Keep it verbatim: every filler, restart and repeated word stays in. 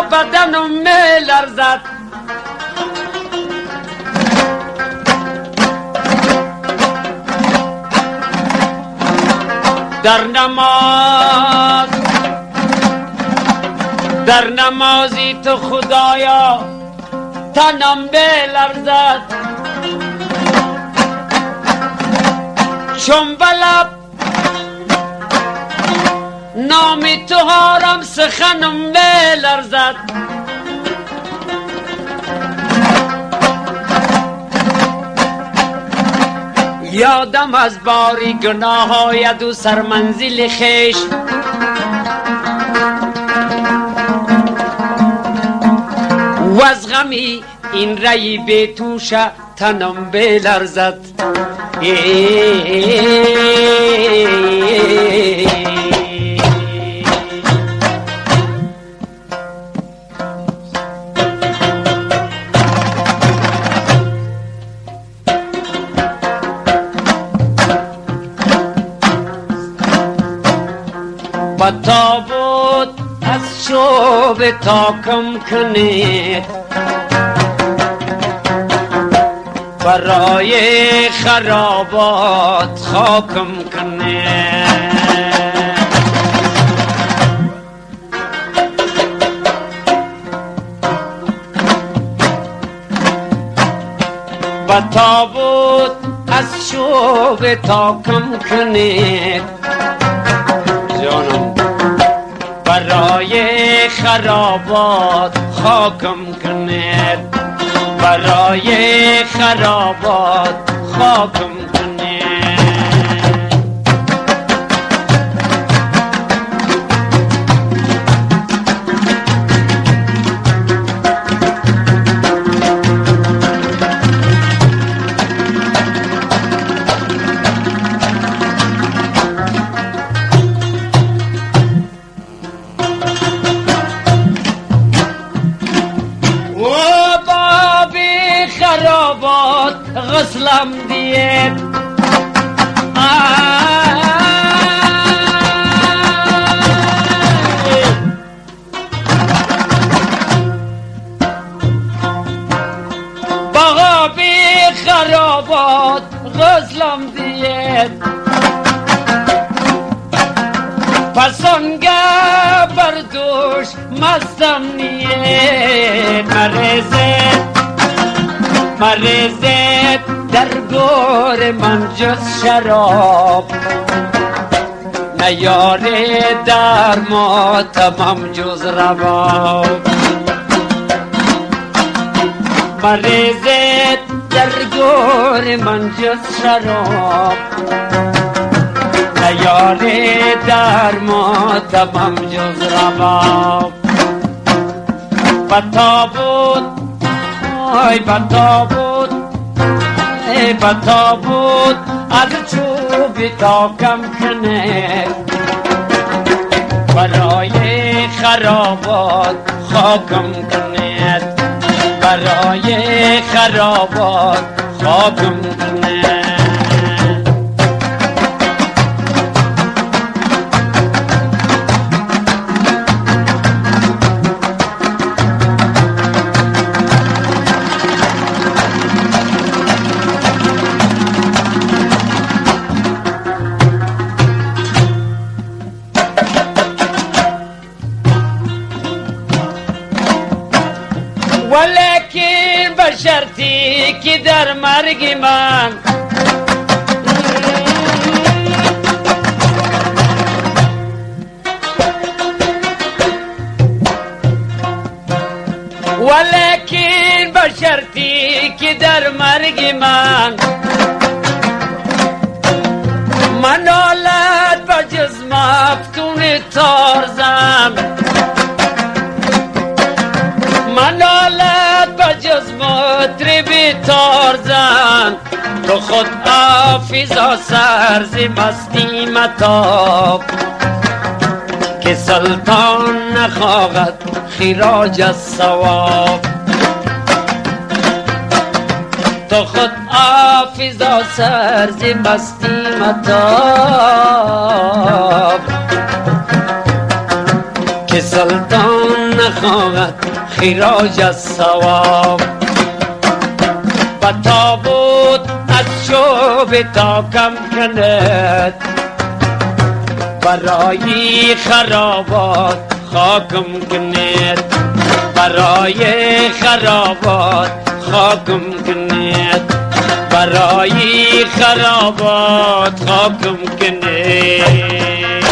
بدنم می لرزد. در نماز در نمازی تو خدایا تنم بلرزد. چون بلب نامی تو هارم سخنم بلرزد. یادم از باری گناه های دو سرمنزل خیش، و از غمی این رئی بی توشه تنم بلرزد. با تابوت از شوب تاکم کنید، برای خرابات خاکم کنید. با تابوت از شوب تاکم کنید جانم، برای خرابات خاکم کنید، برای خرابات خاکم کنید. خرابات غسلم دید، باغا بی خرابات غسلم دید. پسانگه بردوش مستم نید، مریزید مریزید در گور من جز شراب، نیاره در ما تمام جز رباب. مریزید در گور من جز شراب، نیاره در ما تمام جز رباب. بطابود ای بطابود ای بطابود از چوبی تا کم کنه، برای خرابات خاکم کنه، برای خرابات خاکم کنه. ولیکن بشرطی که در مرگ من ولیکن بشرطی که در مرگ من منالت بجز مفتون تارزم، منالت بجز مطربی تارزم. تو خود حافظا سرز مستی متاب، که سلطان نخواهد خراج الثواب. تو خود حافظا سرز مستی متاب، که سلطان نخواهد خراج از ثواب. و تابوت از شعب تا کم کند برای خرابات خاکم کند، برای خرابات خاکم کند، برای خرابات خاکم کند.